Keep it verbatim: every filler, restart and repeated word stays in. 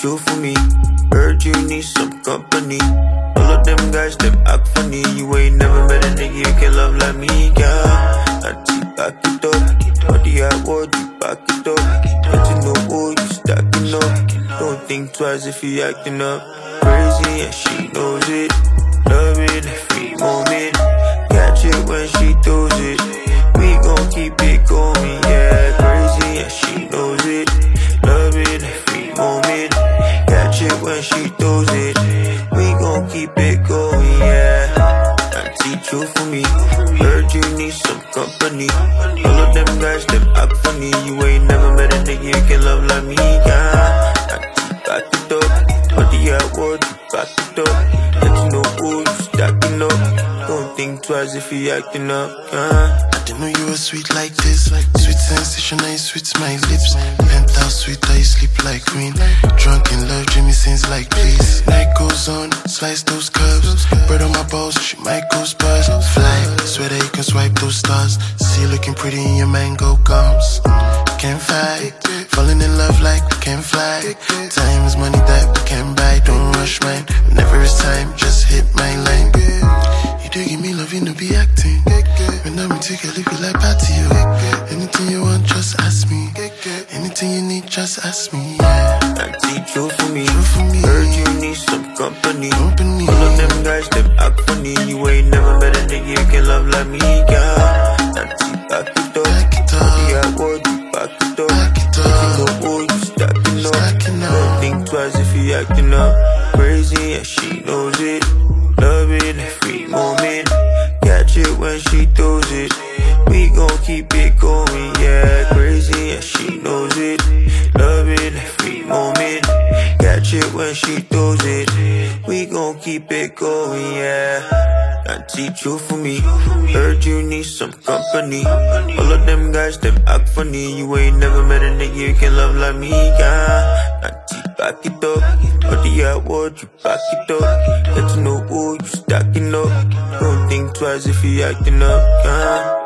true for me. Heard you need some company. All of them guys, them act funny. You ain't never met a nigga you can love like me, girl. Auntie, back it up. Body hot word, you back it up. Get to know who you stacking up. Don't think twice if you acting up. Crazy and she knows it. Love it every moment. Catch it when she throws it. We gon' keep it going, yeah. Crazy and she knows it. Love it every moment. Catch it when she throws it. We gon' keep it going, yeah. Auntie, true for me. Heard you need some company. All of them guys, them act funny. You ain't never met a nigga you can love like me, yeah. Auntie, back it up. Body at word, you back it up. Get to know who you stacking up. Don't think twice if you acting up, yeah. I didn't know you were sweet like this. Sweet sensation, I sweet my lips. Penthouse sweet, I sleep like queen. Drunk in love, dreamy sings like please. Night goes on, slice those curves. Bread on my balls, she might go spurs. Fly, swear that you can swipe those stars. See you looking pretty in your mango gums. Can't fight, falling in love like we can fly. Time is money that we can buy. Don't rush mine, whenever it's time, just hit my line. You do give me love, you know be acting. When I'm together, it be like party, yo. Anything you want, just ask me. Anything you need, just ask me, yeah. Auntie, true for me. True for me. Heard you need some company. Company. All of them guys, them act funny. You ain't never met a nigga you can love like me, girl. Auntie, back it up. Back it up. Body at word, you back it up. Back it up. You know who you stacking up. Stacking up. Don't think twice if you acting up. Crazy and she knows it. Love it every moment. Catch it when she throws it. We gon' keep it going, yeah. Crazy and she knows it. Love it every moment. Catch it when she throws it. We gon' keep it going, yeah. Auntie, true for me. Heard you need some company. All of them guys, them act funny. You ain't never met a nigga you can love like me, yeah. Auntie, back it up. Body at word, you back it up. Get to know who you stacking up. Don't think twice if you acting up, yeah.